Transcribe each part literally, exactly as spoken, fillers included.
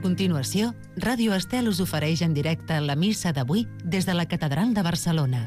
continuació, Ràdio Estel us ofereix en directe la missa d'avui des de la Catedral de Barcelona.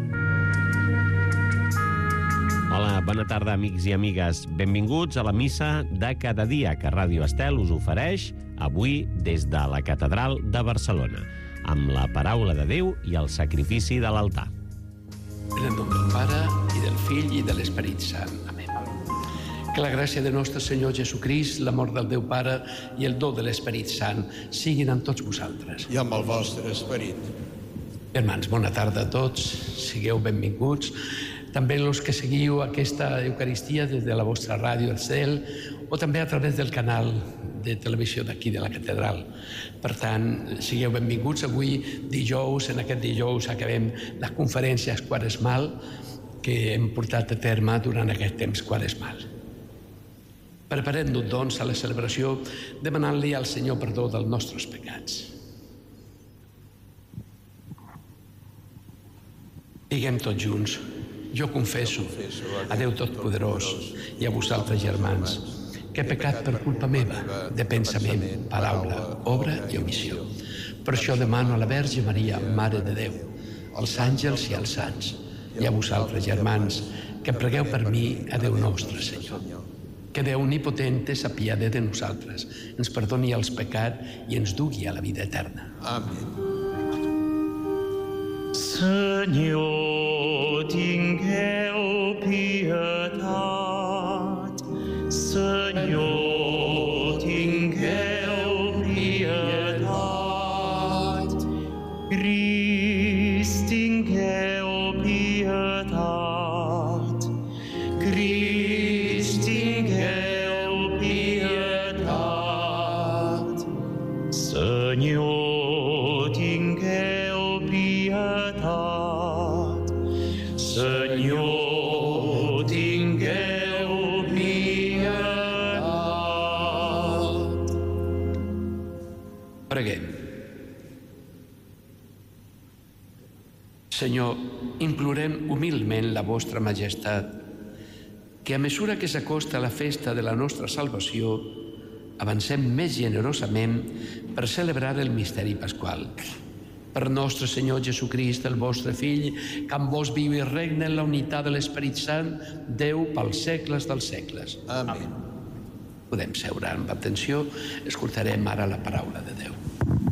Hola, bona tarda, amics i amigues. Benvinguts a la missa de cada dia que Ràdio Estel us ofereix avui des de la Catedral de Barcelona, amb la paraula de Déu i el sacrifici de l'altar. En el nom del Pare, i del Fill, i de l'Esperit Sant. Amén. Que la gràcia de nostre Senyor Jesucrist, l'amor del Déu Pare i el do de l'Esperit Sant siguin amb tots vosaltres. I amb el vostre esperit. Germans, bona tarda a tots, sigueu benvinguts. També els que seguiu aquesta Eucaristia des de la vostra ràdio del cel o també a través del canal de televisió d'aquí de la catedral. Per tant, sigueu benvinguts. Avui, dijous, en aquest dijous acabem la conferència quaresmal que hem portat a terme durant aquest temps quaresmal. Preparem-nos, doncs, a la celebració demanant-li al Senyor perdó dels nostres pecats. Diguem tots junts: jo confesso a Déu Totpoderós i a vosaltres, germans, que he pecat per culpa meva, de pensament, paraula, obra i omissió. Per això demano a la Verge Maria, Mare de Déu, als àngels i als sants, i a vosaltres, germans, que pregueu per mi a Déu nostre Senyor. Que Déu omnipotent s'apiade de nosaltres, ens perdoni els pecats i ens dugui a la vida eterna. Amén. Senyor, tingueu pietat. Senyor, tingueu pietat. Crist, tingueu pietat. Crist, tingueu pietat. Senyor, tingueu pietat. Senyor, tingueu pietat. Preguem. Senyor, implorem humilment la vostra majestat, que a mesura que s'acosta la festa de la nostra salvació, avancem més generosament per celebrar el misteri pasqual. Per nostre Senyor Jesucrist, el vostre Fill, que amb vos viu i regna en la unitat de l'Esperit Sant, Déu pels segles dels segles. Amén. Podem seure amb atenció, escoltarem ara la paraula de Déu.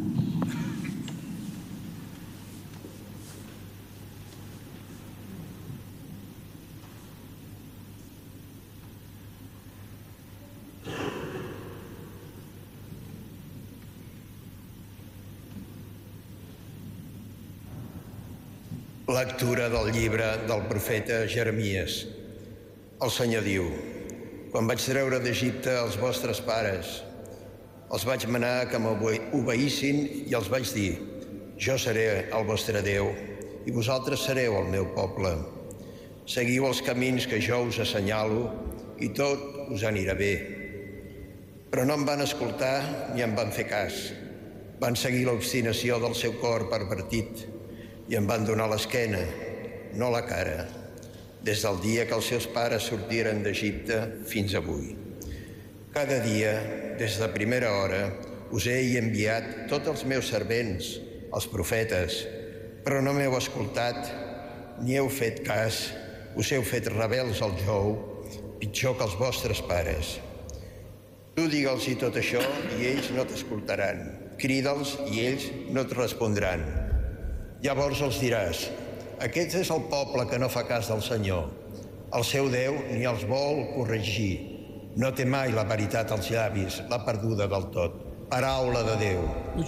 Lectura del llibre del profeta Jeremies. El Senyor diu: quan vaig treure d'Egipte els vostres pares, els vaig manar que m'obeïssin i els vaig dir: jo seré el vostre Déu i vosaltres sereu el meu poble. Seguiu els camins que jo us assenyalo i tot us anirà bé. Però no em van escoltar ni em van fer cas. Van seguir l'obstinació del seu cor pervertit i em van donar l'esquena, no la cara, des del dia que els seus pares sortiren d'Egipte fins avui. Cada dia, des de primera hora, us he enviat tots els meus servents, els profetes, però no m'heu escoltat ni heu fet cas, us heu fet rebels al jou, pitjor que els vostres pares. Tu digue'ls-hi tot això i ells no t'escoltaran. Crida'ls i ells no et respondran. Llavors els diràs: aquest és el poble que no fa cas del Senyor. El seu Déu ni els vol corregir. No té mai la veritat als llavis, l'ha perduda del tot. Paraula de Déu.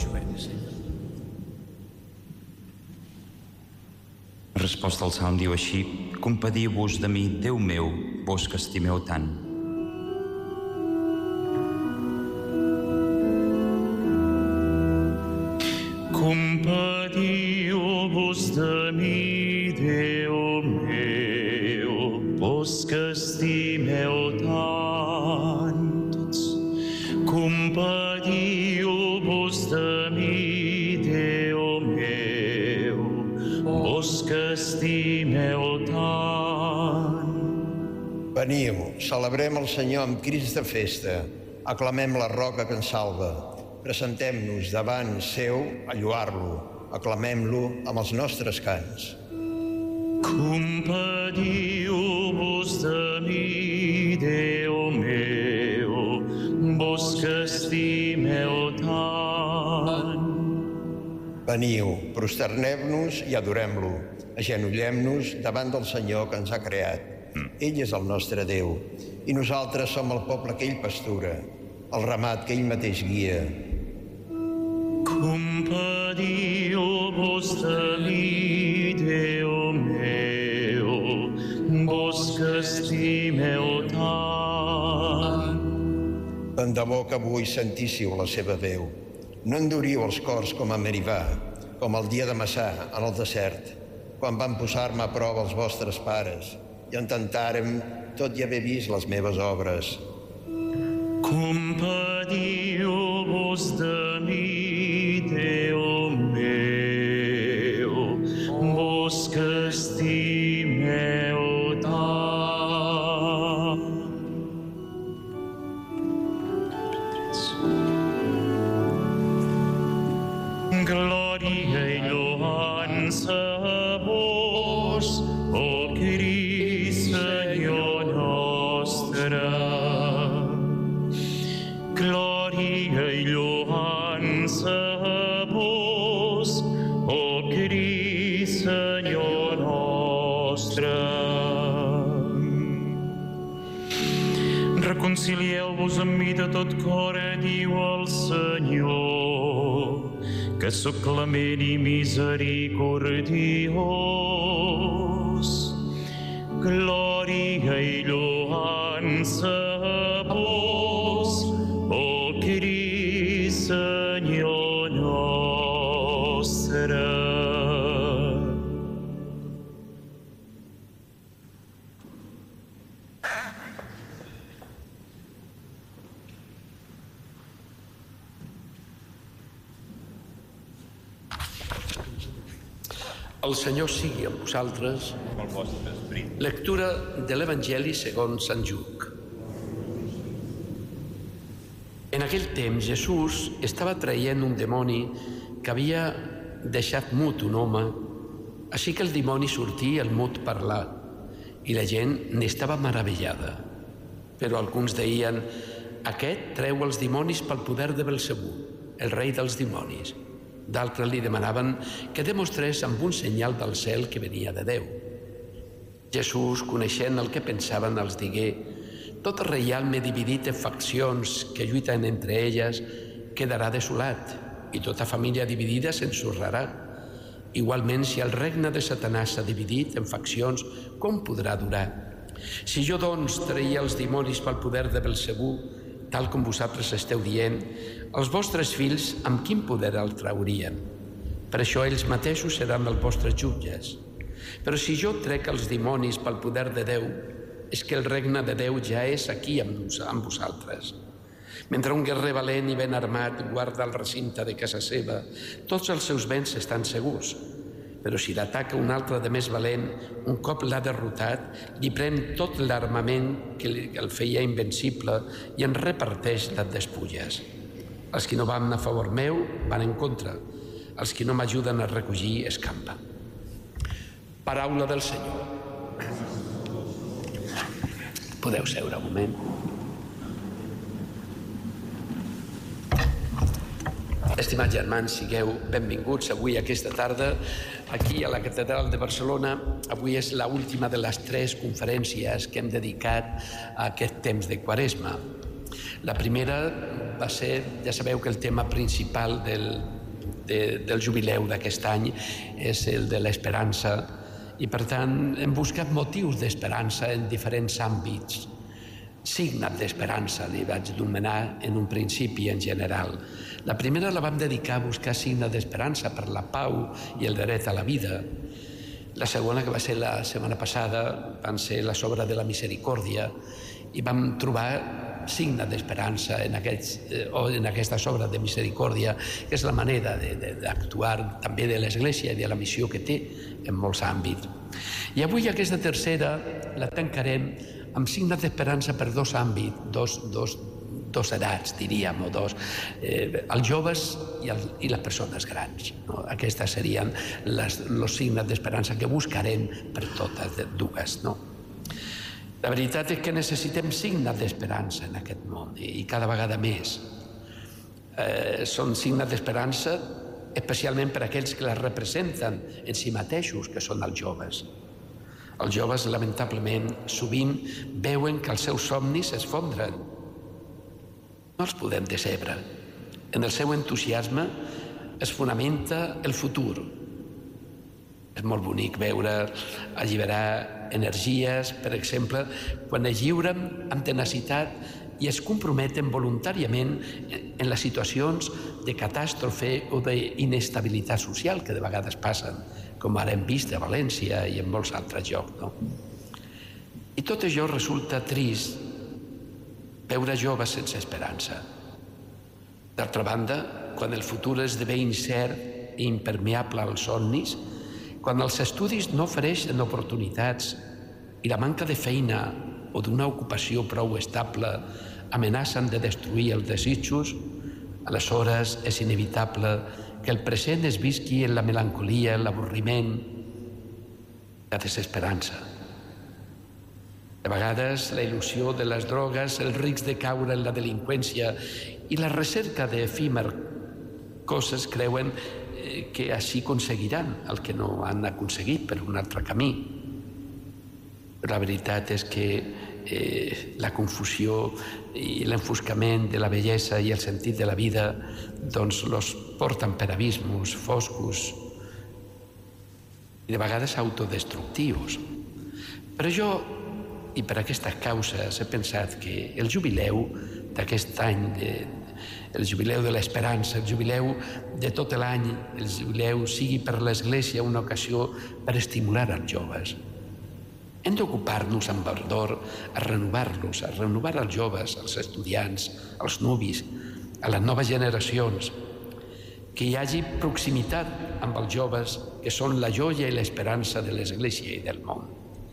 La resposta al Salm diu així: compadiu-vos de mi, Déu meu, vos que estimeu tant. Compadiu-vos de mi, Déu meu, vos que estimeu tant. Compadiu-vos de mi, Déu meu, vos que estimeu tant. Veniu, celebrem el Senyor amb crits de festa, aclamem la roca que ens salva. presentem-nos davant seu a lloar-lo, aclamem-lo amb els nostres cants. Compadiu-vos de mi, Déu meu, vos que estimeu tant. Veniu, prosternem-nos i adorem-lo, agenollem-nos davant del Senyor que ens ha creat. Ell és el nostre Déu, i nosaltres som el poble que ell pastura, el ramat que ell mateix guia. Compadiu-vos de mi, Déu meu, vos que estimeu tant. Tant de bo que avui sentíssiu la seva veu. No enduriu els cors com a Meribà, com el dia de Massà, en el desert, quan van posar-me a prova els vostres pares i intentàrem, tot i haver vist les meves obres. Compadiu-vos de mi, Déu meu, vos que estimeu tant. Glòria i lloança a vos, o Crist, Senyor nostre. Glòria i lloança a vos, o Crist, Senyor nostre. Reconcilieu-vos amb mi de tot cor, diu el Senyor, que sóc clement i misericordiós. Glòria i lloança a vos, o Crist, Senyor nostre. El Senyor sigui amb vosaltres. Lectura de l'Evangeli segons Sant Lluc. En aquell temps Jesús estava traient un dimoni que havia deixat mut un home, així que el dimoni sortí i el mut parlà, i la gent n'estava meravellada. Però alguns deien: aquest treu els dimonis pel poder de Belzebú, el rei dels dimonis. D'altres li demanaven que demostrés amb un senyal del cel que venia de Déu. Jesús, coneixent el que pensaven, els digué: tot reialme dividit en faccions que lluiten entre elles quedarà desolat, i tota família dividida s'ensorrarà. Igualment, si el regne de Satanàs s'ha dividit en faccions, com podrà durar? Si jo, doncs, treia els dimonis pel poder de Belzebú, tal com vosaltres esteu dient, els vostres fills amb quin poder el traurien? Per això ells mateixos seran els vostres jutges. Però si jo trec els dimonis pel poder de Déu, és que el regne de Déu ja és aquí amb vosaltres. Mentre un guerrer valent i ben armat guarda el recinte de casa seva, tots els seus béns estan segurs. Però si l'ataca un altre de més valent, un cop l'ha derrotat, li pren tot l'armament que el feia invencible i en reparteix les despulles. Els que no van a favor meu van en contra. Els que no m'ajuden a recollir escampen. Paraula del Senyor. Podeu seure un moment. Estimats germans, sigueu benvinguts avui aquesta tarda aquí a la Catedral de Barcelona. Avui és l'última de les tres conferències que hem dedicat a aquest temps de Quaresma. La primera va ser, ja sabeu que el tema principal del, de, del jubileu d'aquest any és el de l'esperança, i per tant hem buscat motius d'esperança en diferents àmbits. Signes d'esperança li vaig anomenar en un principi en general. La primera la vam dedicar a buscar signes d'esperança per la pau i el dret a la vida. La segona, que va ser la setmana passada, van ser la obra de la misericòrdia, i vam trobar signes d'esperança en, aquests, eh, o en aquesta obra de misericòrdia, que és la manera d'actuar també de l'Església i de la missió que té en molts àmbits. I avui aquesta tercera la tancarem amb signes d'esperança per dos àmbits, dos, dos, dos edats, diríem, o dos, eh, els joves i, el, i les persones grans. No? Aquests serien els signes d'esperança que buscarem per totes dues. No? La veritat és que necessitem signes d'esperança en aquest món, i cada vegada més. Eh, són signes d'esperança especialment per aquells que les representen en si mateixos, que són els joves. Els joves, lamentablement, sovint veuen que els seus somnis es fondren. No els podem decebre. En el seu entusiasme es fonamenta el futur. És molt bonic veure alliberar energies, per exemple, quan es lliuren amb tenacitat i es comprometen voluntàriament en les situacions de catàstrofe o d'inestabilitat social que de vegades passen, com ara hem vist a València i en molts altres llocs. No? I tot això resulta trist, veure joves sense esperança. D'altra banda, quan el futur esdevé incert i impermeable als somnis, quan els estudis no ofereixen oportunitats i la manca de feina o d'una ocupació prou estable amenacen de destruir els desitjos, aleshores és inevitable que el present es visqui en la melancolia, l'avorriment, la desesperança. De vegades, la il·lusió de les drogues, el risc de caure en la delinqüència i la recerca d'efímer coses creuen que així aconseguiran el que no han aconseguit per un altre camí. Però la veritat és que eh, la confusió i l'enfoscament de la bellesa i el sentit de la vida doncs los porten per abismos foscos i de vegades autodestructius. Per això, i per aquestes causes, he pensat que el jubileu d'aquest any, de, el jubileu de l'esperança, el jubileu de tot l'any, el jubileu sigui per l'Església una ocasió per estimular els joves. Hem d'ocupar-nos amb ardor a renovar-los, a renovar els joves, els estudiants, els nuvis, a les noves generacions, que hi hagi proximitat amb els joves que són la joia i l'esperança de l'Església i del món.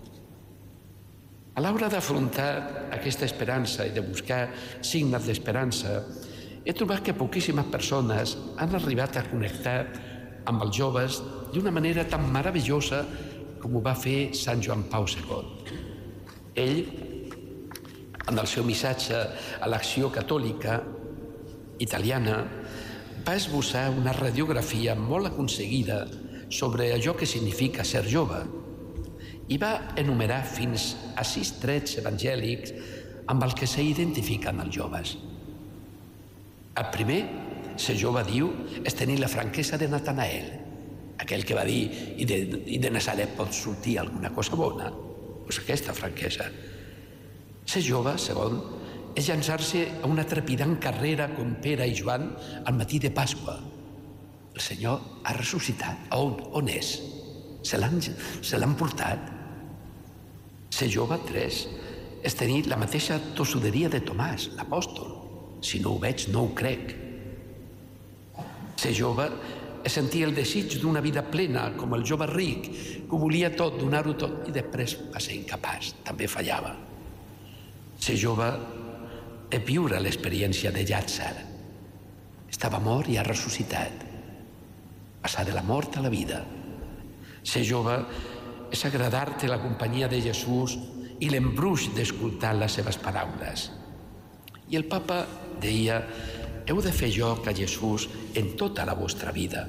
A l'hora d'afrontar aquesta esperança i de buscar signes d'esperança, he trobat que poquíssimes persones han arribat a connectar amb els joves d'una manera tan meravellosa com ho va fer Sant Joan Pau segon. Ell, en el seu missatge a l'Acció Catòlica italiana, va esbossar una radiografia molt aconseguida sobre allò que significa ser jove i va enumerar fins a sis trets evangèlics amb els que s'identifiquen els joves. El primer, ser jove, diu, és tenir la franquesa de Natanael, aquell que va dir i de, i de Nazaret pot sortir alguna cosa bona. Doncs aquesta franquesa. Ser jove, segon, és llançar-se a una trepidant carrera com Pere i Joan al matí de Pasqua. El Senyor ha ressuscitat. On, on és? Se l'han, se l'han portat? Ser jove, tres, és tenir la mateixa tossuderia de Tomàs, l'apòstol. Si no ho veig, no ho crec. Ser jove és sentir el desig d'una vida plena, com el jove ric, que ho volia tot, donar-ho tot, i després va ser incapaç, també fallava. Ser jove és viure l'experiència de Llàtzer. Estava mort i ha ressuscitat. Passar de la mort a la vida. Ser jove és agradar-te la companyia de Jesús i l'embruix d'escoltar les seves paraules. I el papa deia: heu de fer joc a Jesús en tota la vostra vida.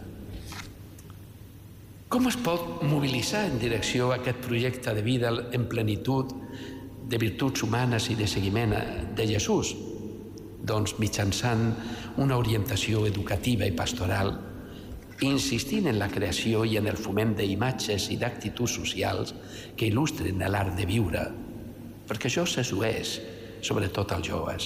Com es pot mobilitzar en direcció a aquest projecte de vida en plenitud de virtuts humanes i de seguiment de Jesús? Doncs mitjançant una orientació educativa i pastoral, insistint en la creació i en el foment d'imatges i d'actituds socials que il·lustren l'art de viure, perquè això s'assueix, sobretot als joves.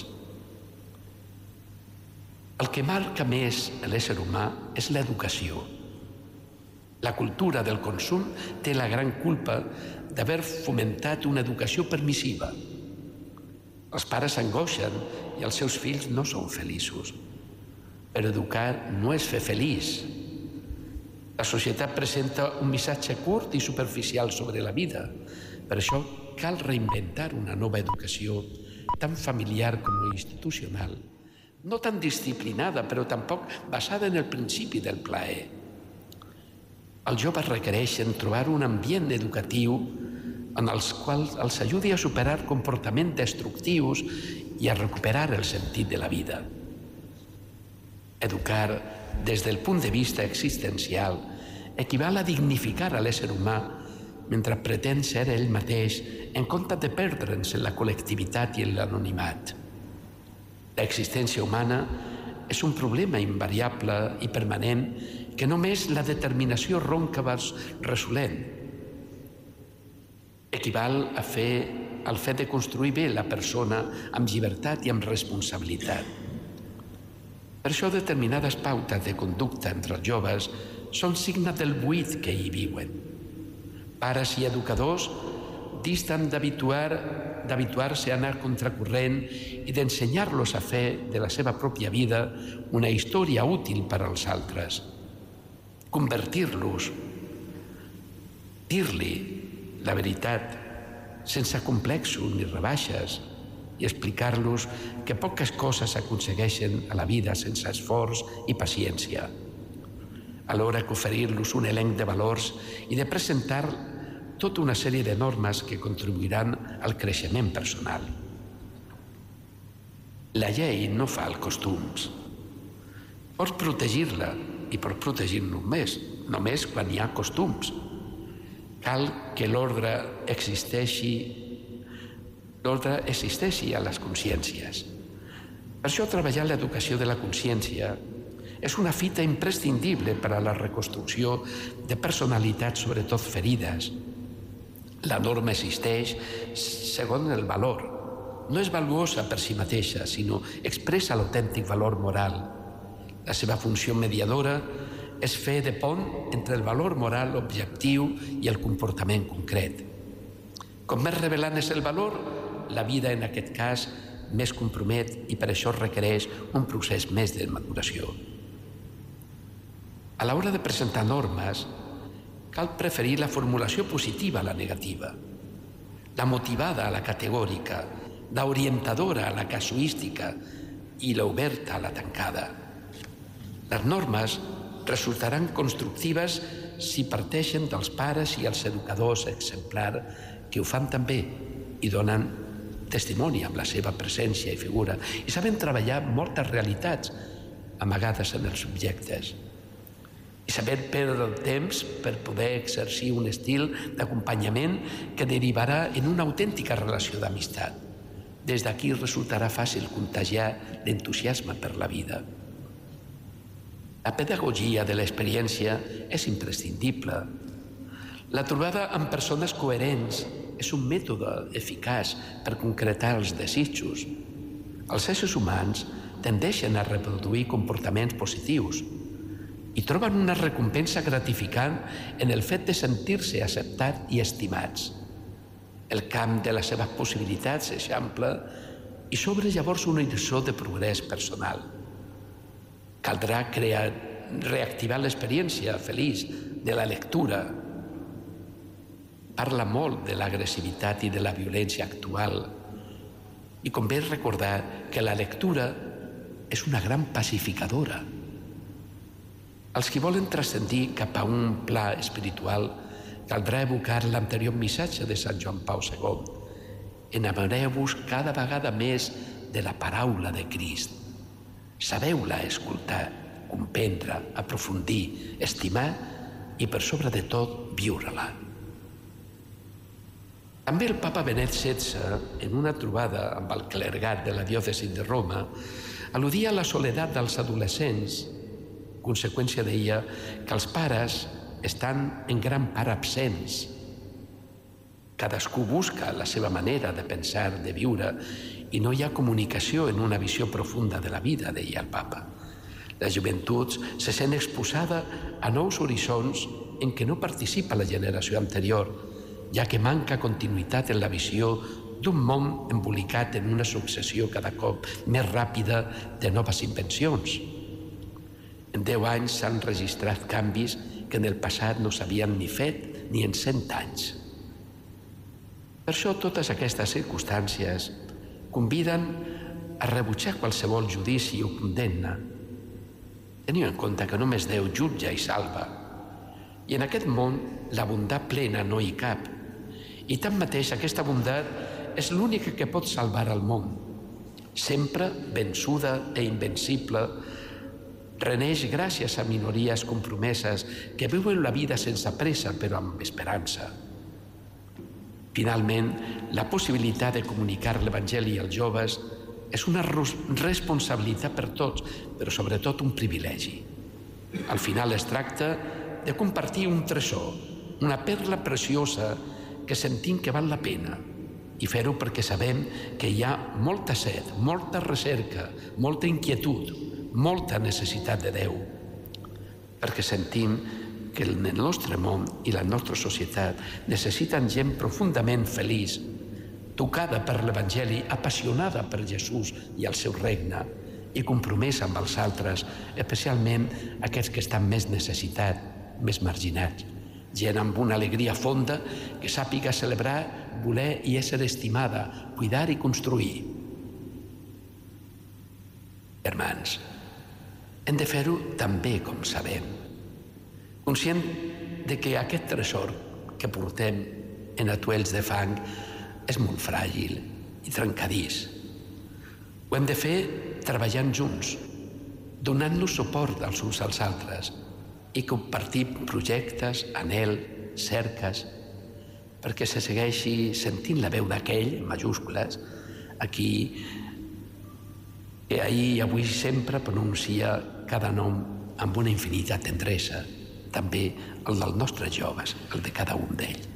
El que marca més l'ésser humà és l'educació. La cultura del consum té la gran culpa d'haver fomentat una educació permissiva. Els pares s'angoixen i els seus fills no són feliços. Però educar no és fer feliç. La societat presenta un missatge curt i superficial sobre la vida. Per això cal reinventar una nova educació tan familiar com institucional, no tan disciplinada, però tampoc basada en el principi del plaer. Els joves requereixen trobar un ambient educatiu en els quals els ajudi a superar comportaments destructius i a recuperar el sentit de la vida. Educar des del punt de vista existencial equival a dignificar a l'ésser humà mentre pretén ser ell mateix en comptes de perdre'ns en la col·lectivitat i en l'anonimat. L'existència humana és un problema invariable i permanent que només la determinació ronca va resolent. Equival a fer al fet de construir bé la persona amb llibertat i amb responsabilitat. Per això determinades pautes de conducta entre els joves són signe del buit que hi viuen. Pares i educadors disten d'habituar d'habituar-se a anar contracorrent i d'ensenyar-los a fer de la seva pròpia vida una història útil per als altres. Convertir-los, dir-li la veritat sense complexos ni rebaixes i explicar-los que poques coses s'aconsegueixen a la vida sense esforç i paciència. Alhora que oferir-los un elenc de valors i de presentar tota una sèrie de normes que contribuiran al creixement personal. La llei no fa els costums. Pots protegir-la i pots protegir-nos més, només quan hi ha costums. Cal que l'ordre existeixi, l'ordre existeixi a les consciències. Per això treballar l'educació de la consciència és una fita imprescindible per a la reconstrucció de personalitats, sobretot ferides. La norma existeix segons el valor. No és valuosa per si mateixa, sinó expressa l'autèntic valor moral. La seva funció mediadora és fer de pont entre el valor moral objectiu i el comportament concret. Com més revelant és el valor, la vida en aquest cas més compromet i per això requereix un procés més de maduració. A l'hora de presentar normes, cal preferir la formulació positiva a la negativa, la motivada a la categòrica, la orientadora a la casuística i l'oberta a la tancada. Les normes resultaran constructives si parteixen dels pares i els educadors exemplars que ho fan també i donen testimoni amb la seva presència i figura i saben treballar moltes realitats amagades en els subjectes i saber perdre el temps per poder exercir un estil d'acompanyament que derivarà en una autèntica relació d'amistat. Des d'aquí resultarà fàcil contagiar l'entusiasme per la vida. La pedagogia de l'experiència és imprescindible. La trobada amb persones coherents és un mètode eficaç per concretar els desitjos. Els éssers humans tendeixen a reproduir comportaments positius i troben una recompensa gratificant en el fet de sentir-se acceptats i estimats. El camp de les seves possibilitats s'eixampla i s'obre llavors un horitzó de progrés personal. Caldrà crear, reactivar l'experiència feliç de la lectura. Parla molt de l'agressivitat i de la violència actual i convé recordar que la lectura és una gran pacificadora. Els qui volen transcendir cap a un pla espiritual caldrà evocar l'anterior missatge de Sant Joan Pau segon. Enamoreu-vos cada vegada més de la paraula de Crist. Sabeu-la escoltar, comprendre, aprofundir, estimar i, per sobre de tot, viure-la. També el papa Benet setze, en una trobada amb el clergat de la diòcesi de Roma, al·ludia a la soledat dels adolescents. Conseqüència deia que els pares estan en gran part absents. Cadascú busca la seva manera de pensar, de viure, i no hi ha comunicació en una visió profunda de la vida, deia el papa. La joventut se sent exposada a nous horitzons en què no participa la generació anterior, ja que manca continuïtat en la visió d'un món embolicat en una successió cada cop més ràpida de noves invencions. En deu anys s'han registrat canvis que en el passat no s'havien ni fet ni en cent anys. Per això totes aquestes circumstàncies conviden a rebutjar qualsevol judici o condemna. Teniu en compte que només Déu jutja i salva. I en aquest món la bondat plena no hi cap. I tanmateix aquesta bondat és l'única que pot salvar el món. Sempre vençuda e invencible, reneix gràcies a minories compromeses que viuen la vida sense pressa però amb esperança. Finalment, la possibilitat de comunicar l'Evangeli als joves és una responsabilitat per tots, però sobretot un privilegi. Al final es tracta de compartir un tresor, una perla preciosa que sentim que val la pena, i fer-ho perquè sabem que hi ha molta set, molta recerca, molta inquietud, molta necessitat de Déu, perquè sentim que el nostre món i la nostra societat necessiten gent profundament feliç, tocada per l'Evangeli, apassionada per Jesús i el seu regne i compromesa amb els altres, especialment aquests que estan més necessitats, més marginats. Gent amb una alegria fonda que sàpiga celebrar, voler i ésser estimada, cuidar i construir. Germans, hem de fer-ho també com sabem, conscient de que aquest tresor que portem en atuells de fang és molt fràgil i trencadís. Ho hem de fer treballant junts, donant-nos suport els uns als altres i compartir projectes, anhel, cerques, perquè se segueixi sentint la veu d'aquell, en majúscules, a qui que ahir i avui sempre pronuncia cada nom amb una infinita tendresa, també el dels nostres joves, el de cada un d'ells.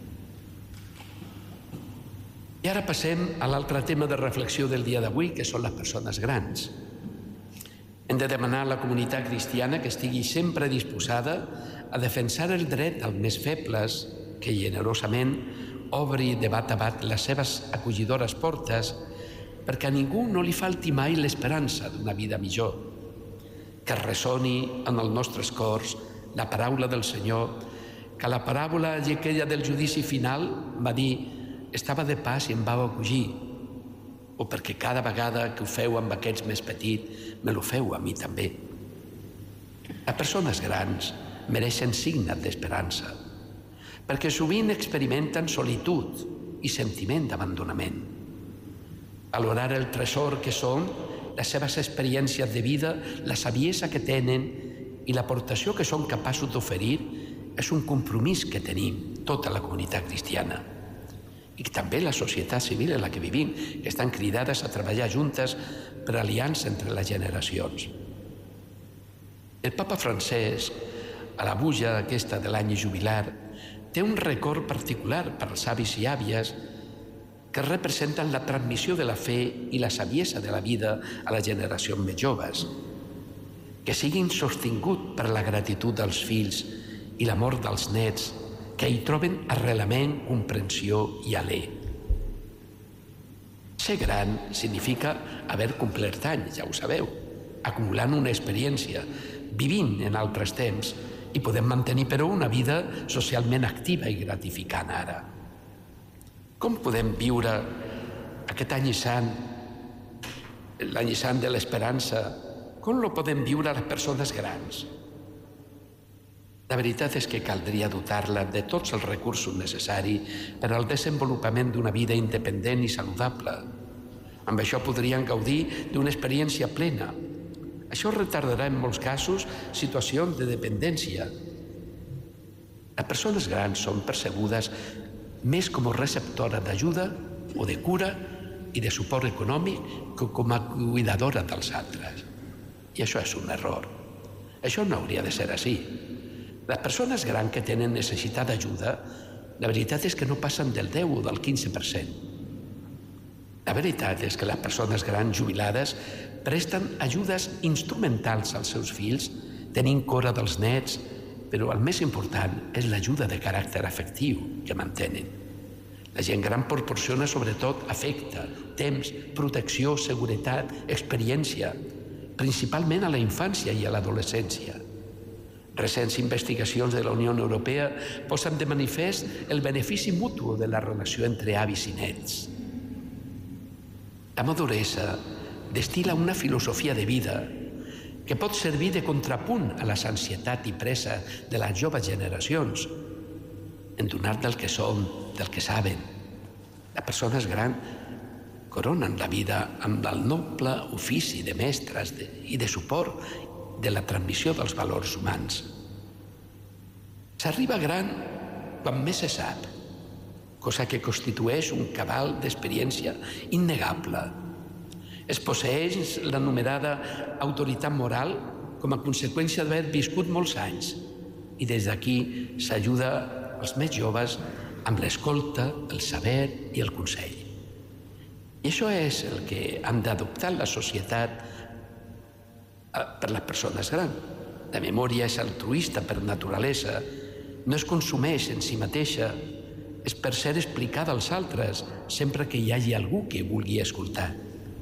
I ara passem a l'altre tema de reflexió del dia d'avui, que són les persones grans. Hem de demanar a la comunitat cristiana que estigui sempre disposada a defensar el dret dels més febles, que generosament obri de bat a bat les seves acollidores portes perquè a ningú no li falti mai l'esperança d'una vida millor. Que ressoni en els nostres cors la paraula del Senyor, que la paràbola aquella del judici final va dir «estava de pas i em vau acollir», o perquè cada vegada que ho feu amb aquests més petits, me lo feu a mi també. Les persones grans mereixen signes d'esperança, perquè sovint experimenten solitud i sentiment d'abandonament. Valorar el tresor que són, les seves experiències de vida, la saviesa que tenen i l'aportació que són capaços d'oferir és un compromís que tenim tota la comunitat cristiana. I també la societat civil en la que vivim, que estan cridades a treballar juntes per aliança entre les generacions. El papa Francesc, a la buja aquesta de l'any jubilar, té un record particular per als avis i àvies que representen la transmissió de la fe i la saviesa de la vida a les generacions més joves, que siguin sostinguts per la gratitud dels fills i l'amor dels nets, que hi troben arrelament, comprensió i alè. Ser gran significa haver complert anys, ja ho sabeu, acumulant una experiència, vivint en altres temps, i podem mantenir, però, una vida socialment activa i gratificant ara. Com podem viure aquest any sant, l'any sant de l'esperança, com lo podem viure les persones grans? La veritat és que caldria dotar-la de tots els recursos necessaris per al desenvolupament d'una vida independent i saludable. Amb això podrien gaudir d'una experiència plena. Això retardarà en molts casos situacions de dependència. Les persones grans són percebudes més com a receptora d'ajuda o de cura i de suport econòmic que com a cuidadora dels altres. I això és un error. Això no hauria de ser així. Les persones grans que tenen necessitat d'ajuda, la veritat és que no passen del deu o del quinze per cent. La veritat és que les persones grans jubilades presten ajudes instrumentals als seus fills, tenint cura dels nets, però el més important és l'ajuda de caràcter afectiu que mantenen. La gent gran proporciona sobretot afecte, temps, protecció, seguretat, experiència, principalment a la infància i a l'adolescència. Recents investigacions de la Unió Europea posen de manifest el benefici mutu de la relació entre avis i nets. La maduresa destila una filosofia de vida que pot servir de contrapunt a l'ansietat i pressa de les joves generacions, en donar del que són, del que saben. Les persones grans coronen la vida amb el noble ofici de mestres i de suport de la transmissió dels valors humans. S'arriba gran quan més se sap, cosa que constitueix un cabal d'experiència innegable. Es posseeix l'anomenada autoritat moral com a conseqüència d'haver viscut molts anys i des d'aquí s'ajuda als més joves amb l'escolta, el saber i el consell. I això és el que hem d'adoptar la societat per les persones grans. La memòria és altruista per naturalesa, no es consumeix en si mateixa, és per ser explicada als altres sempre que hi hagi algú que vulgui escoltar.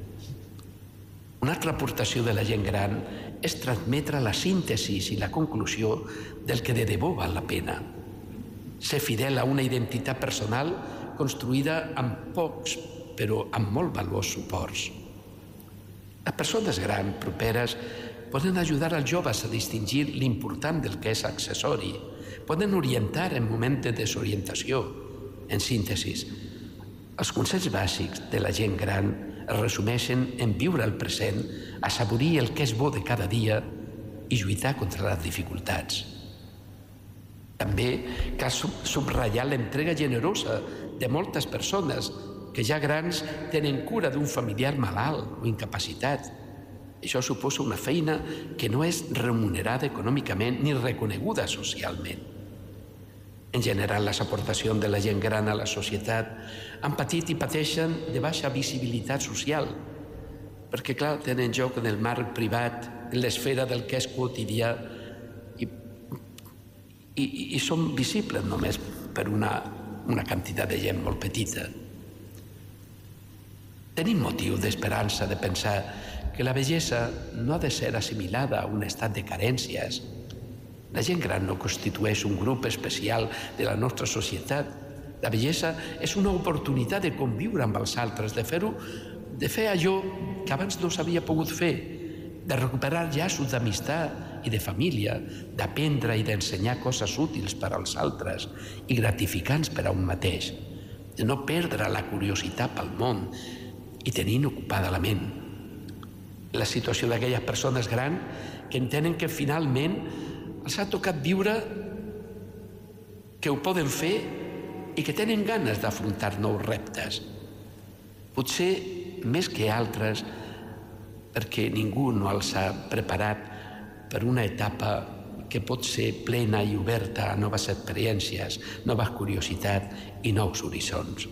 Una altra aportació de la gent gran és transmetre la síntesi i la conclusió del que de debò val la pena. Ser fidel a una identitat personal construïda amb pocs, però amb molt valors suports. Les persones grans, properes, poden ajudar als joves a distingir l'important del que és accessori, poden orientar en moments de desorientació. En síntesi, els consells bàsics de la gent gran es resumeixen en viure el present, assaborir el que és bo de cada dia i lluitar contra les dificultats. També cal subratllar l'entrega generosa de moltes persones que ja grans tenen cura d'un familiar malalt o incapacitat. Això suposa una feina que no és remunerada econòmicament ni reconeguda socialment. En general, les aportacions de la gent gran a la societat han patit i pateixen de baixa visibilitat social, perquè, clar, tenen lloc en el marc privat, en l'esfera del que és quotidià, i, i, i són visibles només per una, una quantitat de gent molt petita. Tenim motiu d'esperança de pensar que la vellesa no ha de ser assimilada a un estat de carències. La gent gran no constitueix un grup especial de la nostra societat. La vellesa és una oportunitat de conviure amb els altres, de fer-ho, de fer allò que abans no s'havia pogut fer, de recuperar llaços d'amistat i de família, d'aprendre i d'ensenyar coses útils per als altres i gratificants per a un mateix, de no perdre la curiositat pel món i tenint ocupada la ment. La situació d'aquelles persones grans que entenen que finalment els ha tocat viure, que ho poden fer i que tenen ganes d'afrontar nous reptes. Potser més que altres, perquè ningú no els ha preparat per una etapa que pot ser plena i oberta a noves experiències, noves curiositats i nous horitzons.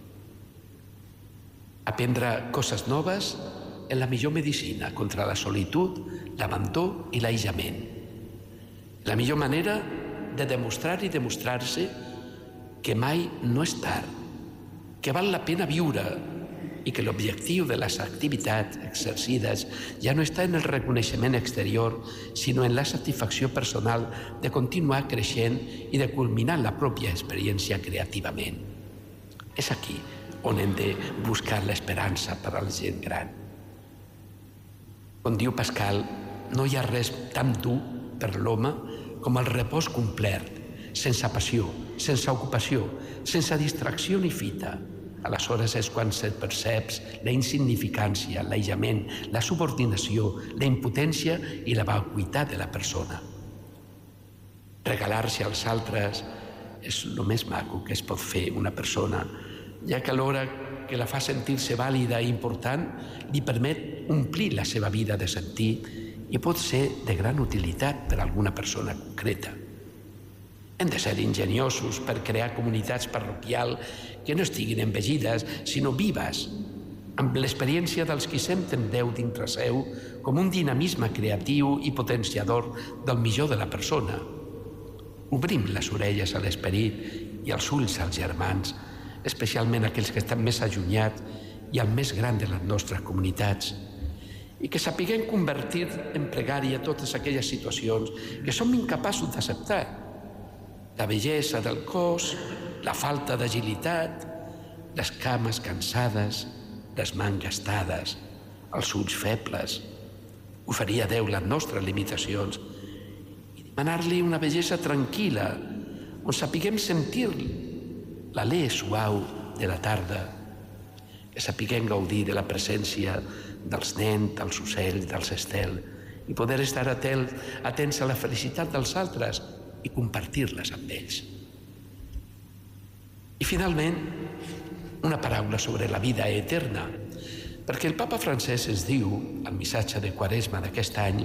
Aprendre coses noves és la millor medicina contra la solitud, l'abandó i l'aïllament. La millor manera de demostrar i demostrar-se que mai no és tard, que val la pena viure i que l'objectiu de les activitats exercides ja no està en el reconeixement exterior, sinó en la satisfacció personal de continuar creixent i de culminar la pròpia experiència creativament. És aquí on hem de buscar l'esperança per a la gent gran. Com diu Pascal, no hi ha res tan dur per l'home com el repòs complet, sense passió, sense ocupació, sense distracció ni fita. Aleshores és quan se't perceps la insignificància, l'aïllament, la subordinació, la impotència i la vacuïtat de la persona. Regalar-se als altres és el més maco que es pot fer una persona, ja que alhora que la fa sentir-se vàlida i important, li permet omplir la seva vida de sentit i pot ser de gran utilitat per a alguna persona concreta. Hem de ser ingeniosos per crear comunitats parroquials que no estiguin envegides, sinó vives, amb l'experiència dels qui senten Déu dintre seu com un dinamisme creatiu i potenciador del millor de la persona. Obrim les orelles a l'esperit i els ulls als germans, especialment aquells que estan més allunyats i el més gran de les nostres comunitats, i que sapiguem convertir en pregària totes aquelles situacions que som incapaços d'acceptar. La bellesa del cos, la falta d'agilitat, les cames cansades, les mans gastades, els ulls febles, oferir a Déu les nostres limitacions i demanar-li una bellesa tranquil·la on sapiguem sentir l'alè suau de la tarda, que sapiguem gaudir de la presència dels nens, dels ocells, dels estels i poder estar atents a la felicitat dels altres i compartir-les amb ells. I finalment, una paraula sobre la vida eterna, perquè el papa Francesc ens diu, al missatge de Quaresma d'aquest any,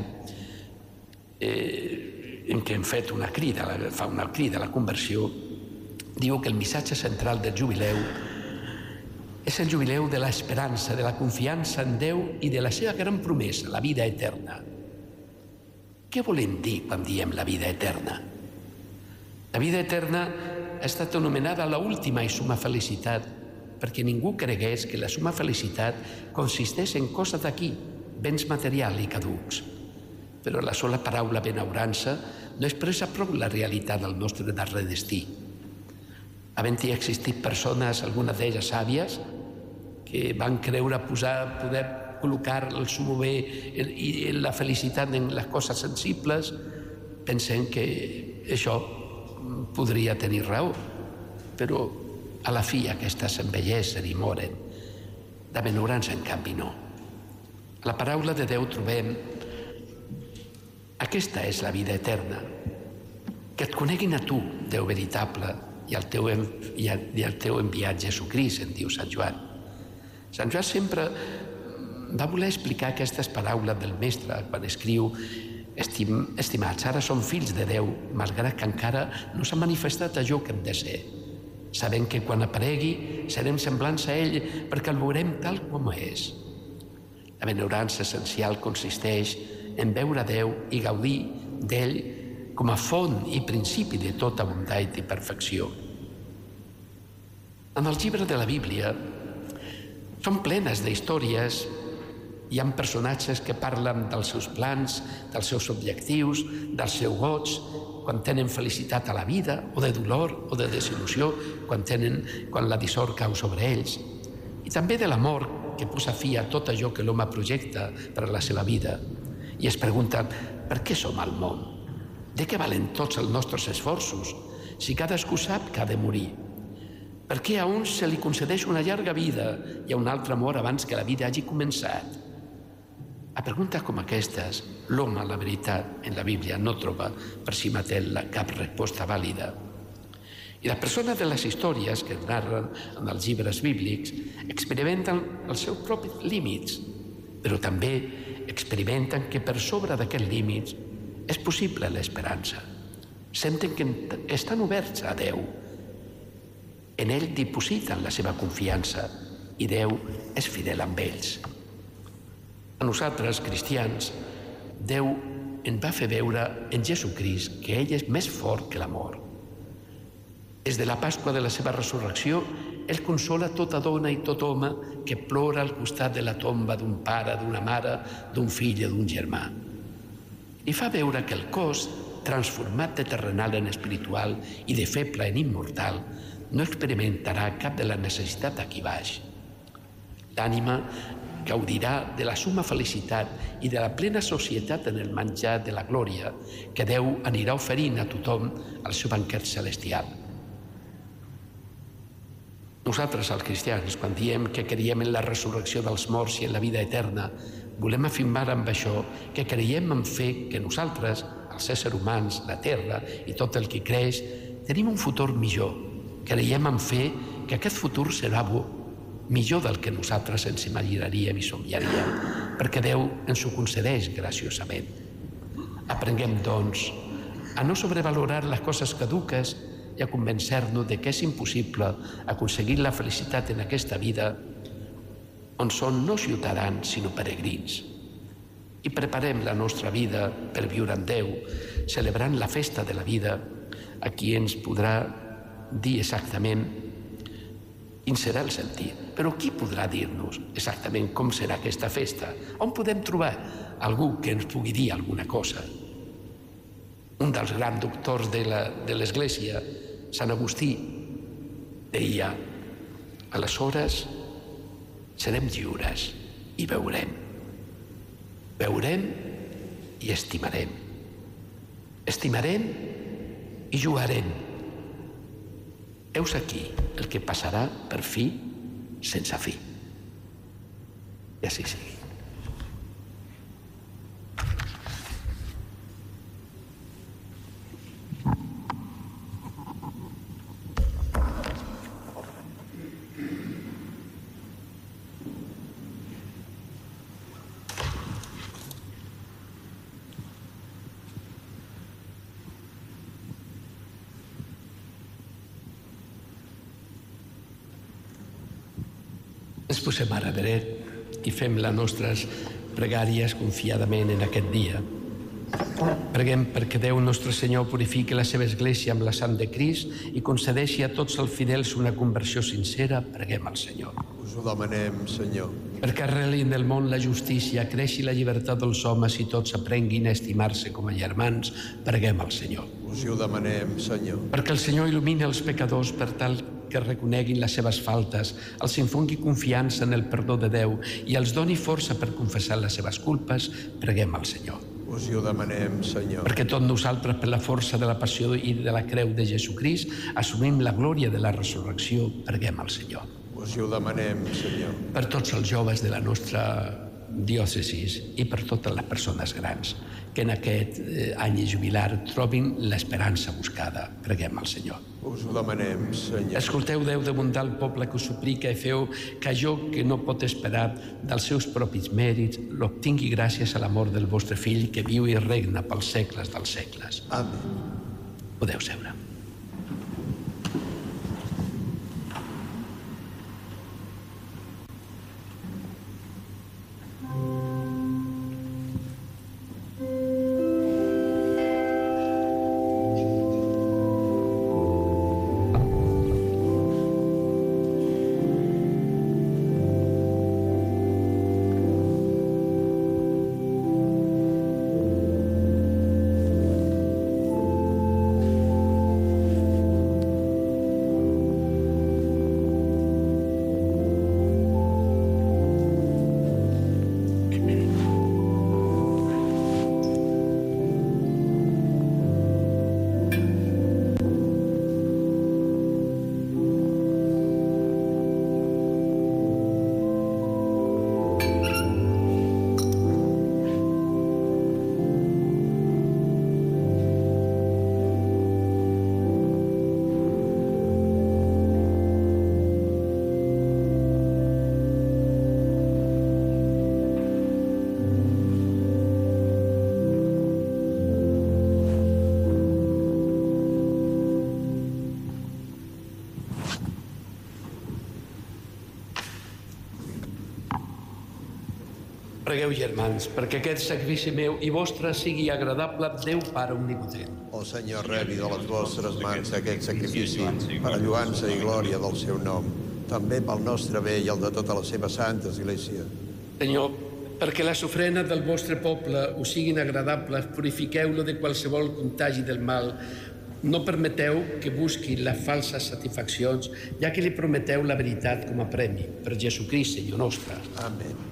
eh, en què hem fet una crida, fa una crida a la conversió, diu que el missatge central del jubileu és el jubileu de l'esperança, de la confiança en Déu i de la seva gran promesa, la vida eterna. Què volem dir quan diem la vida eterna? La vida eterna ha estat anomenada l'última i suma felicitat perquè ningú cregués que la suma felicitat consisteix en coses d'aquí, béns materials i caducs. Però la sola paraula benaurança no expressa prou la realitat del nostre darrer destí. Havent-hi existit persones, algunes d'elles sàvies, que van creure posar, poder col·locar el sumo bé i la felicitat en les coses sensibles, pensem que això podria tenir raó, però a la fi aquestes s'envelleixen i moren. La benaurança, en canvi, no. A la paraula de Déu trobem aquesta és la vida eterna, que et coneguin a tu, Déu veritable, i el teu, i el, i el teu enviat Jesucrist, en diu Sant Joan. Sant Joan sempre va voler explicar aquestes paraules del Mestre quan escriu Estim, estimats, ara som fills de Déu, malgrat que encara no s'ha manifestat allò que hem de ser. Sabem que quan aparegui serem semblants a ell perquè el veurem tal com és. La benaurança essencial consisteix en veure Déu i gaudir d'ell com a font i principi de tota bondat i perfecció. En els llibres de la Bíblia són plenes d'històries. Hi ha personatges que parlen dels seus plans, dels seus objectius, dels seus goig, quan tenen felicitat a la vida, o de dolor o de desil·lusió, quan, tenen, quan la dissort cau sobre ells. I també de l'amor que posa fi a tot allò que l'home projecta per a la seva vida. I es pregunten, per què som al món? De què valen tots els nostres esforços, si cadascú sap que ha de morir? Per què a un se li concedeix una llarga vida i a un altre mor abans que la vida hagi començat? A preguntes com aquestes, l'home, la veritat, en la Bíblia no troba per si mateix cap resposta vàlida. I les persones de les històries que es narren en els llibres bíblics experimenten els seus propis límits, però també experimenten que per sobre d'aquests límits és possible l'esperança. Senten que estan oberts a Déu. En ell dipositen la seva confiança i Déu és fidel amb ells. A nosaltres, cristians, Déu ens va fer veure en Jesucrist que ell és més fort que la mort. Des de la Pasqua de la seva resurrecció, ell consola tota dona i tot home que plora al costat de la tomba d'un pare, d'una mare, d'un fill o d'un germà. I fa veure que el cos, transformat de terrenal en espiritual i de feble en immortal, no experimentarà cap de la necessitat aquí baix. L'ànima gaudirà de la suma felicitat i de la plena societat en el menjar de la glòria que Déu anirà oferint a tothom al seu banquet celestial. Nosaltres, els cristians, quan diem que creiem en la resurrecció dels morts i en la vida eterna, volem afirmar amb això que creiem en fer que nosaltres, els éssers humans, la terra i tot el que creix, tenim un futur millor. Creiem en fer que aquest futur serà bo, millor del que nosaltres ens imaginaríem i somniaríem, perquè Déu ens ho concedeix graciosament. Aprenguem, doncs, a no sobrevalorar les coses caduques i a convencer-nos de que és impossible aconseguir la felicitat en aquesta vida on són no ciutadans, sinó peregrins. I preparem la nostra vida per viure en Déu, celebrant la festa de la vida, a qui ens podrà dir exactament quin serà el sentit. Però qui podrà dir-nos exactament com serà aquesta festa? On podem trobar algú que ens pugui dir alguna cosa? Un dels grans doctors de l'Església, Sant Agustí, deia: aleshores serem lliures i veurem. Veurem i estimarem. Estimarem i jugarem. Heus aquí el que passarà per fi sense fi. I així sigui. Ens posem ara dret i fem les nostres pregàries confiadament en aquest dia. Preguem perquè Déu nostre Senyor purifiqui la seva església amb la sang de Crist i concedeixi a tots els fidels una conversió sincera. Preguem al Senyor. Us ho demanem, Senyor. Perquè arreli en el món la justícia, creixi la llibertat dels homes i tots aprenguin a estimar-se com a germans. Preguem al Senyor. Us ho demanem, Senyor. Perquè el Senyor il·lumini els pecadors per tal que reconeguin les seves faltes, els infongui confiança en el perdó de Déu i els doni força per confessar les seves culpes. Preguem al Senyor. Us ho demanem, Senyor. Perquè tots nosaltres, per la força de la passió i de la creu de Jesucrist, assumim la glòria de la resurrecció. Preguem al Senyor. Us ho demanem, Senyor. Per tots els joves de la nostra diòcesis i per totes les persones grans que en aquest any jubilar trobin l'esperança buscada. Preguem al Senyor. Us ho demanem, Senyor. Escolteu, Déu de bondar el poble que us suplica i feu que allò que no pot esperar dels seus propis mèrits l'obtingui gràcies a l'amor del vostre Fill que viu i regna pels segles dels segles. Amén. Podeu seure. Pregueu, germans, perquè aquest sacrifici meu i vostre sigui agradable a Déu Pare Omnipotent. El Senyor rebi de les vostres mans aquest sacrifici per a lluança i glòria del seu nom, també pel nostre bé i el de tota la seva santa església. Senyor, perquè les ofrenes del vostre poble us siguin agradables, purifiqueu-lo de qualsevol contagi del mal. No permeteu que busqui les falses satisfaccions, ja que li prometeu la veritat com a premi. Per Jesucrist, Senyor nostre. Amén.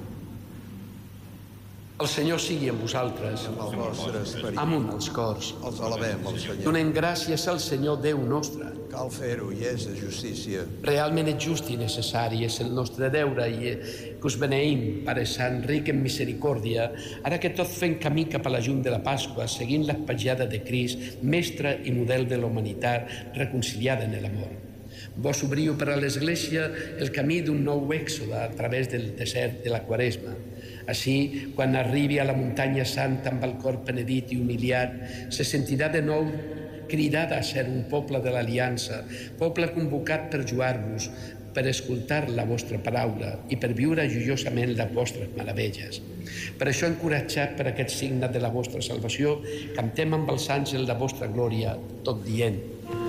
El Senyor sigui amb vosaltres. Amb el vostre esperit. Amunt els cors. Els alabem, el Senyor. Donem gràcies al Senyor Déu nostre. Cal fer-ho i és de justícia. Realment és just i necessari, és el nostre deure i que us beneïm, Pare Sant, ric en misericòrdia, ara que tot fem camí cap a la llum de la Pasqua, seguint l'espatllada de Crist, mestre i model de la humanitat reconciliada en l'amor. Vos obriu per a l'Església el camí d'un nou èxode a través del desert de la Quaresma. Així, quan arribi a la muntanya santa amb el cor penedit i humiliat, se sentirà de nou cridada a ser un poble de l'aliança, poble convocat per jugar-vos, per escoltar la vostra paraula i per viure joiosament les vostres meravelles. Per això, encoratjat per aquest signe de la vostra salvació, cantem amb els àngels la vostra glòria, tot dient: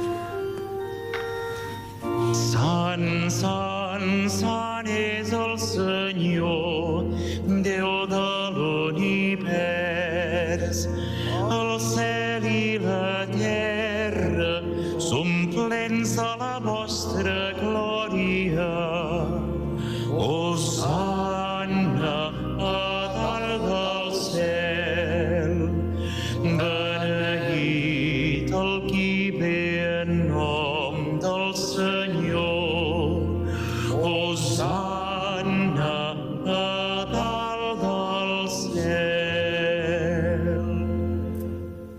Sant, sant, sant és el Senyor, Déu de l'univers. El cel i la terra són plens de la vostra glòria. Us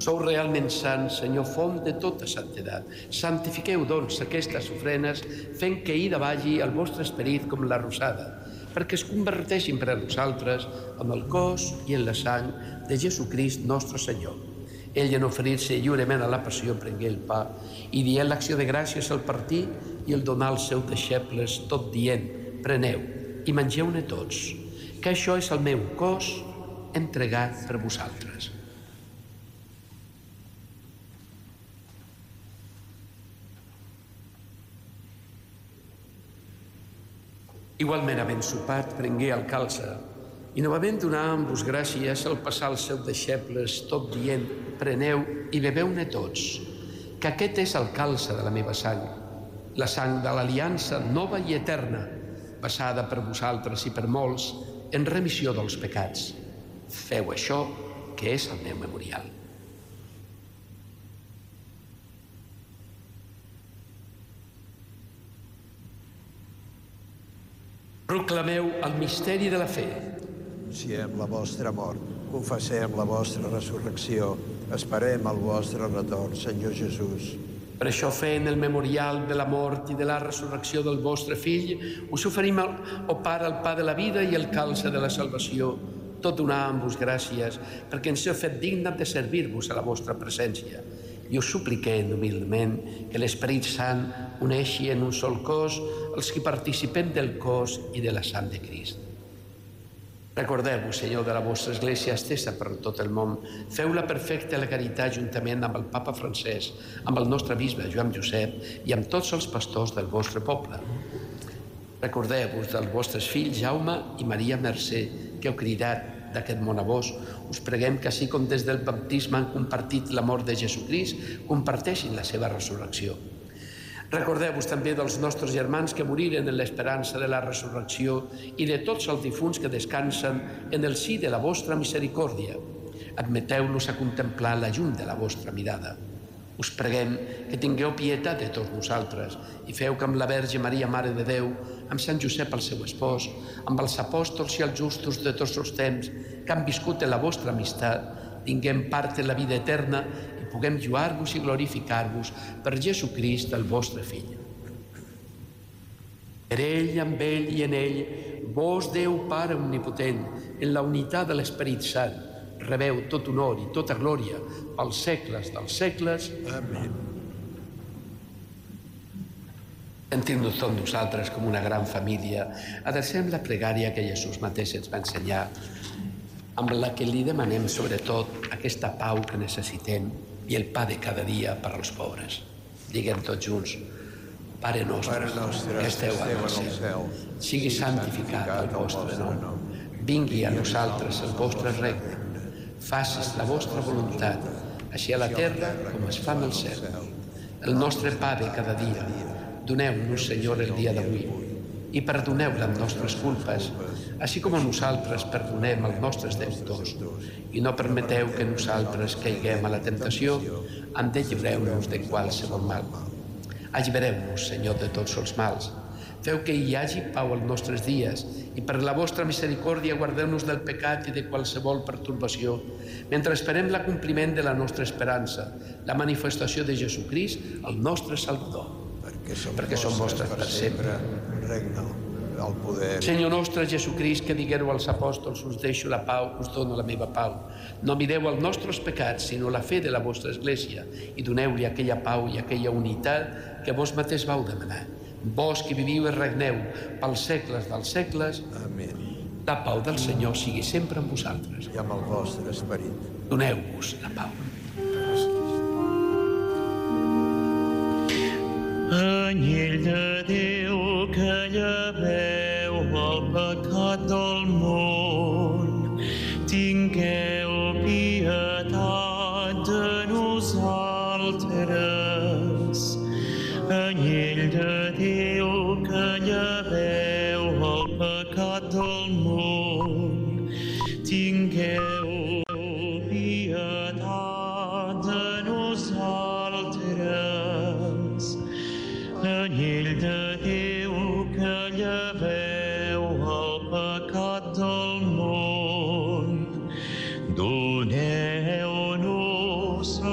Sou realment sant, Senyor, font de tota santedat. Santifiqueu, doncs, aquestes ofrenes, fent que hi davalli el vostre esperit com la rosada, perquè es converteixin per a nosaltres amb el cos i en la sang de Jesucrist nostre Senyor. Ell, en oferir-se lliurement a la passió, prengué el pa i dient l'acció de gràcies al partir i el donar als seus deixebles, tot dient, preneu i mengeu-ne tots, que això és el meu cos entregat per vosaltres. Igualment, havent sopat, prengué el calze i novament donant-vos gràcies al passar als seus deixebles, tot dient, preneu i beveu-ne tots, que aquest és el calze de la meva sang, la sang de l'aliança nova i eterna, basada per vosaltres i per molts en remissió dels pecats. Feu això, que és el meu memorial. Proclameu el misteri de la fe. Anunciem la vostra mort, confessem la vostra resurrecció, esperem el vostre retorn, Senyor Jesús. Per això, fent el memorial de la mort i de la resurrecció del vostre Fill, us oferim, o Pare, el pa de la vida i el calze de la salvació, tot donant-vos gràcies, perquè ens heu fet dignes de servir-vos a la vostra presència. I us supliquem humilment que l'Esperit Sant uneixi en un sol cos els que participem del cos i de la sang de Crist. Recordeu-vos, Senyor, de la vostra Església estesa per tot el món. Feu-la perfecta a la caritat juntament amb el Papa Francesc, amb el nostre bisbe Joan Josep i amb tots els pastors del vostre poble. Recordeu-vos dels vostres fills Jaume i Maria Mercè, que heu cridat d'aquest món a vos. Us preguem que, així com des del baptisme han compartit la mort de Jesucrist, comparteixin la seva resurrecció. Recordeu-vos també dels nostres germans que moriren en l'esperança de la resurrecció i de tots els difunts que descansen en el si de la vostra misericòrdia. Admeteu-los a contemplar la llum de la vostra mirada. Us preguem que tingueu pietat de tots vosaltres i feu que amb la Verge Maria, Mare de Déu, amb Sant Josep, el seu espòs, amb els apòstols i els justos de tots els temps que han viscut en la vostra amistat, tinguem part en la vida eterna i puguem lluar-vos i glorificar-vos per Jesucrist, el vostre Fill. Per ell, amb ell i en ell, vos, Déu Pare omnipotent, en la unitat de l'Esperit Sant, rebeu tot honor i tota glòria pels segles dels segles. Amén. Sentint-nos tots nosaltres com una gran família, adrecem la pregària que Jesús mateix ens va ensenyar, amb la que li demanem sobretot aquesta pau que necessitem i el pa de cada dia per als pobres. Diguem tots junts: Pare nostre, que esteu en el cel, sigui santificat el vostre nom. Vingui a nosaltres el vostre regne. Facis la vostra voluntat, així a la terra com es fa en el cel. El nostre pa de cada dia, doneu-nos, Senyor, el dia d'avui, i perdoneu les nostres culpes, així com nosaltres perdonem els nostres deudors. I no permeteu que nosaltres caiguem a la tentació, en de lliureu-nos de qualsevol mal. Allibereu-nos, Senyor, de tots els mals. Feu que hi hagi pau als nostres dies i per la vostra misericòrdia guardeu-nos del pecat i de qualsevol pertorbació, mentre esperem l'acompliment de la nostra esperança, la manifestació de Jesucrist, el nostre Salvador. Perquè som vostres per sempre. Regna el poder. Senyor nostre Jesucrist, que diguereu als apòstols: us deixo la pau, us dono la meva pau. No mireu els nostres pecats, sinó la fe de la vostra Església, i doneu-li aquella pau i aquella unitat que vos mateix vau demanar. Vos que viviu i regneu pels segles dels segles. Amén. La pau del Senyor sigui sempre amb vosaltres. I amb el vostre esperit. Doneu-vos la pau. Anyell de Déu que lleveu el pecat del món, tingueu pietat de nosaltres. Anyell de Déu que lleveu el pecat del món, tingueu pietat de nosaltres. Anyell de Déu que lleveu el pecat del món, doneu-nos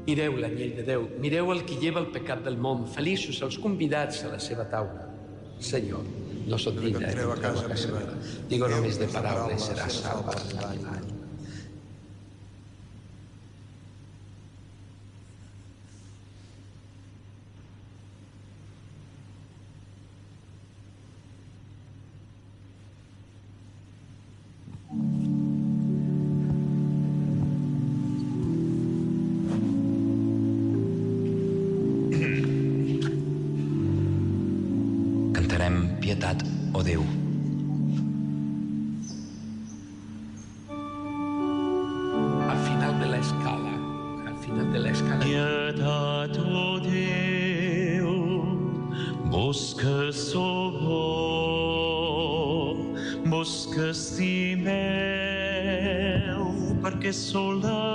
Mireu l'anyell de Déu, mireu el que lleva el pecat del món, feliços els convidats a la seva taula. Senyor, no sóc digne que entreu a casa meva. Digo només de paraula i serà salva la meva ànima. Pietat, ó Déu. Al final de l'escala, al final de l'escala... Pietat, ó Déu, vos que sou bo, vos que estimeu, perquè sou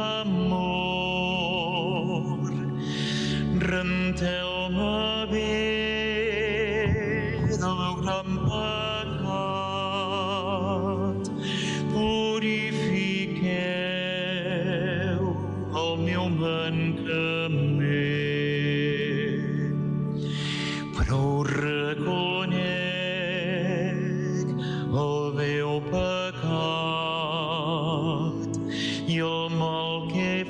l'amor. Renteu-me bé del meu gran pecat, purifiqueu el meu mancament, però ho reconec el meu pecat i el mal que he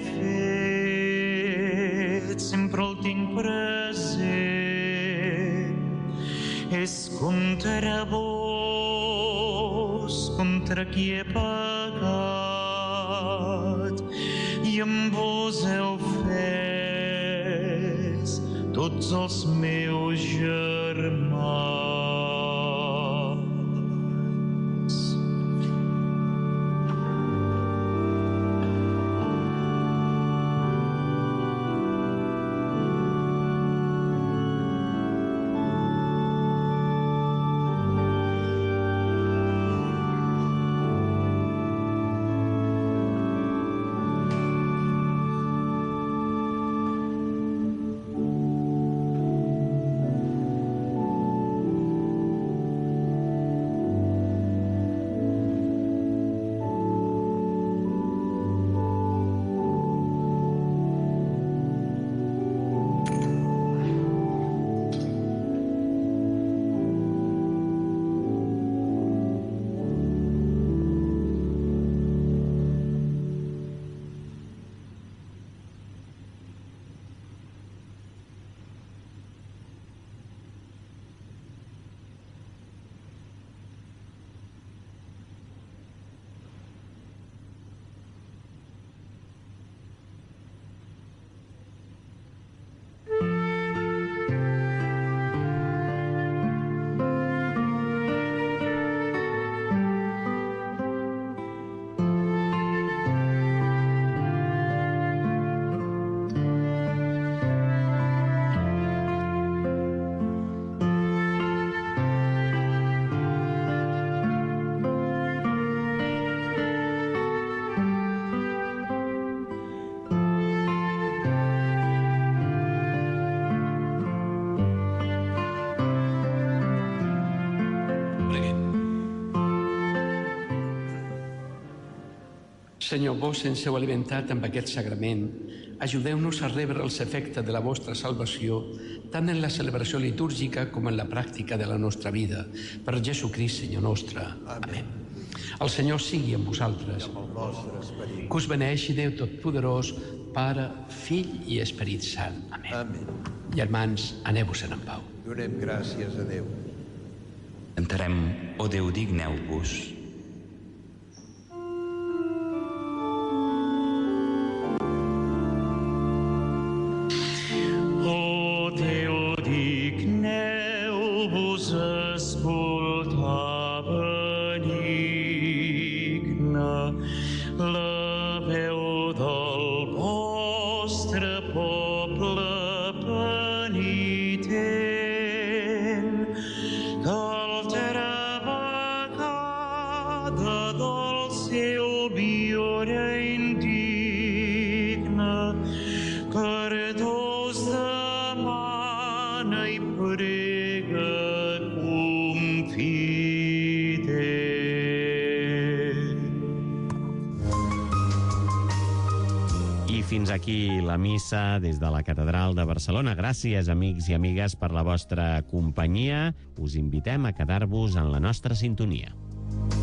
fet sempre el tinc present. És contra vos, contra qui he pecat, i amb vos heu fet tots els meus germans. Senyor, vos ens heu alimentat amb aquest sagrament. Ajudeu-nos a rebre els efectes de la vostra salvació, tant en la celebració litúrgica com en la pràctica de la nostra vida. Per Jesucrist, Senyor nostre. Amén. El Senyor sigui amb vosaltres. Que us beneeixi Déu Totpoderós, Pare, Fill i Esperit Sant. Amén. Amén. Germans, aneu-vos-en en pau. Donem gràcies a Déu. Cantarem, ó Déu, digneu-vos. I fins aquí la missa des de la Catedral de Barcelona. Gràcies, amics i amigues, per la vostra companyia. Us invitem a quedar-vos en la nostra sintonia.